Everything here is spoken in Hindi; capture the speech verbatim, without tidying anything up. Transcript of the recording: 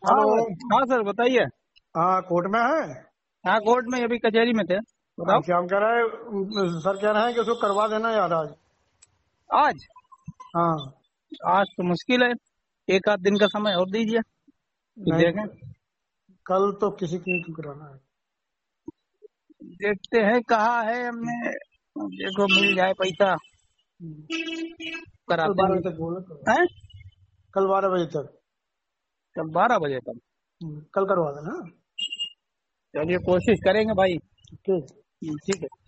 हाँ हेलो। हाँ सर बताइए। हाँ, कोर्ट में है। हाँ कोर्ट में, अभी कचहरी में थे, बताओ। अच्छा, हम कह रहे हैं, सर कह रहे हैं कि उसको करवा देना यार आज। आज हाँ। आज तो मुश्किल है, एक आध दिन का समय और दीजिए, फिर नहीं, देखें। कल तो किसी की कराना है। देखते हैं कहाँ है हमने, देखो मिल जाए पैसा हम्म, कल कराते बारह हैं। बजे तक बोलो तो। हैं? कल बारह बजे तक। कल बारह बजे तक? हम्म, कल करवा देना। चलिए कोशिश करेंगे भाई। ठीक। ठीक है।